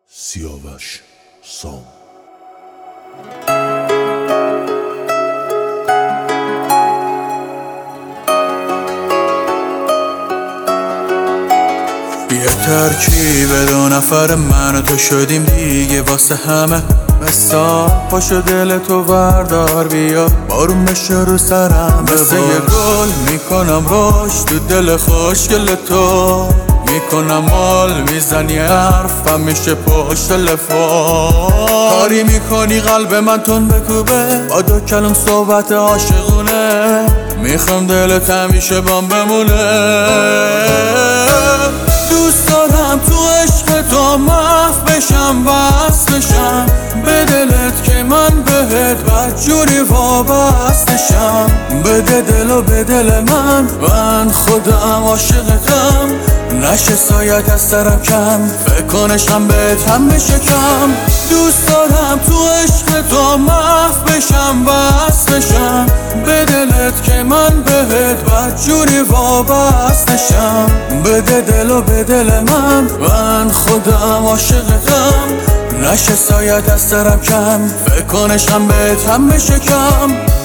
سیاوش سام. یه ترکیب دو نفر من و تو شدیم دیگه واسه همه مثال. پاشو دل تو وردار بیا بارون بشه رو سرم مثل یه گل میکنم روش تو دل خوشگل تو میکنم مال میزنی حرفم میشه پشت تلفن. کاری میکنی قلب من تون بکوبه با دو کلم صحبت عاشقونه میخوام دلت همیشه بام بمونه. دوست دارم تو عشق تو محو بشم وصل بشم به دلت که من بهت بدجوری وابستشم. بده دل و به دل من خودم عاشقتم نشه سایت از سرم کم فکر کنشم بهت هم بشکم. دوست دارم تو عشق تو محو بشم وصل بشم به دلت که من بهت بدجوری وابستشم. بده دل و به دل من خودم عاشقتم نشه سایت از سرم کم فکر کنشم بهت هم بشکم.